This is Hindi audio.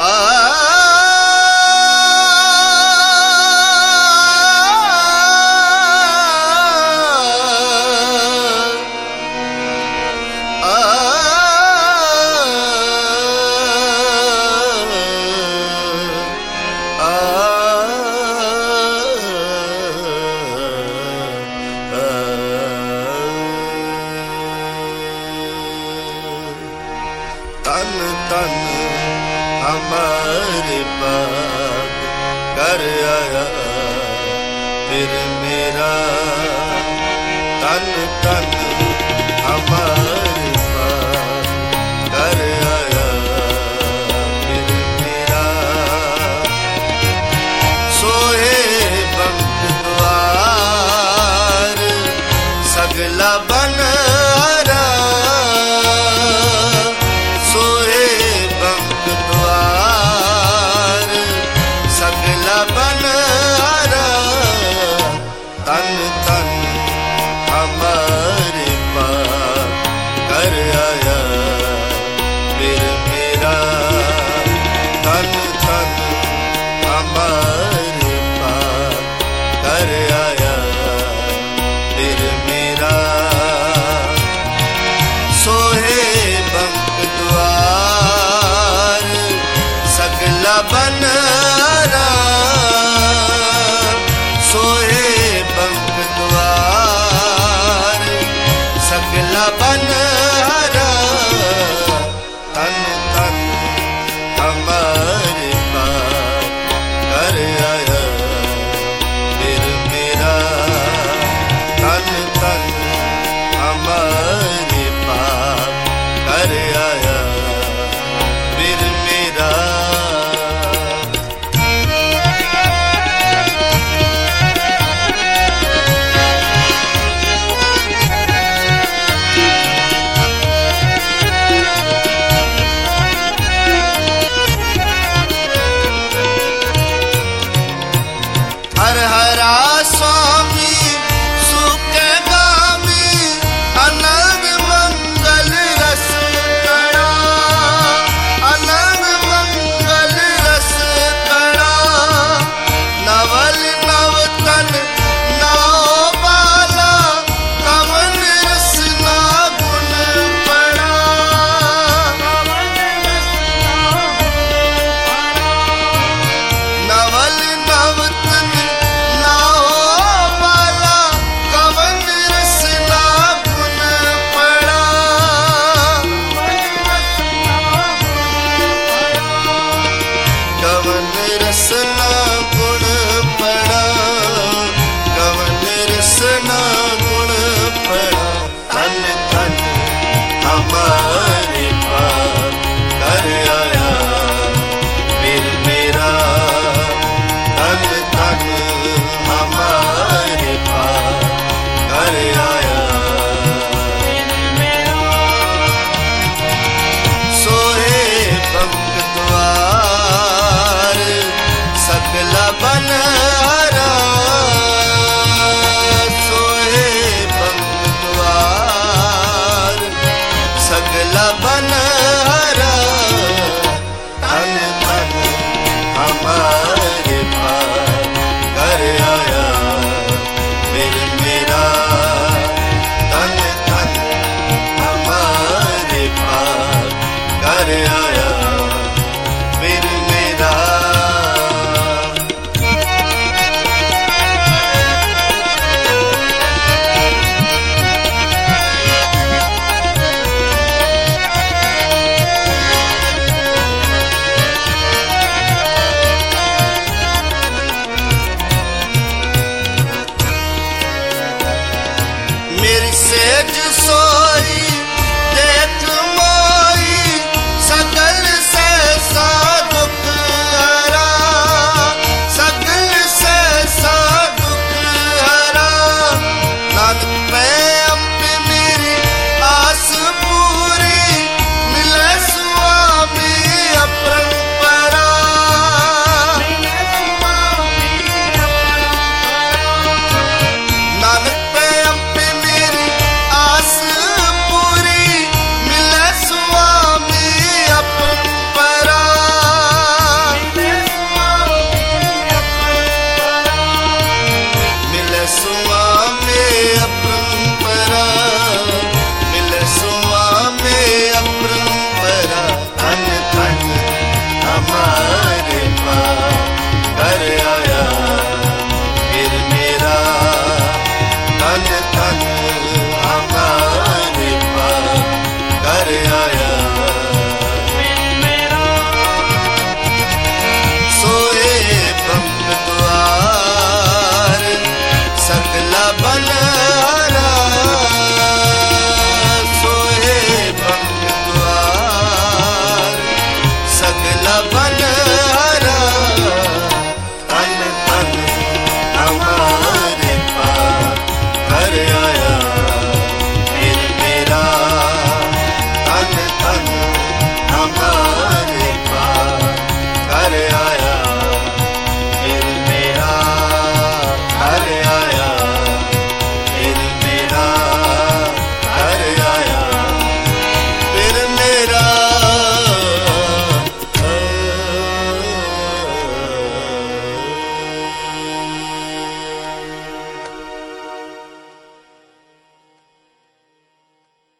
तन तन हमारे पास कर आया फिर मेरा तन तन हमारे पास कर आया फिर मेरा सोए बंक द्वार सगला बन तन तन हमारे पास कर आया फिर मेरा तन तन हमारे पास कर आया फिर मेरा सोहे बंक द्वार सगला बन सगला बन तन तन हमारे पास कर आया फिर मेरा तन तन हमारे पास कर आया फिर मेरा हर हरा स्वामी सुख गामी अनंग मंगल रस कड़ा अनंग मंगल रस कड़ा नवल नवतन नाव बाला कवन रस ना गुण पड़ा नवल नवतन रसना गुण पड़ा कवन रसना गुण पड़ा तन तन हमारे पास कर आया फिर मेरा तन तन हमारे पास कर आया सोहे बंक द्वार सगला बन सोहे बंक द्वार सगला बन तन तन हमारे पास कर आया फिर मेरा तन तन हमारे पास कर आया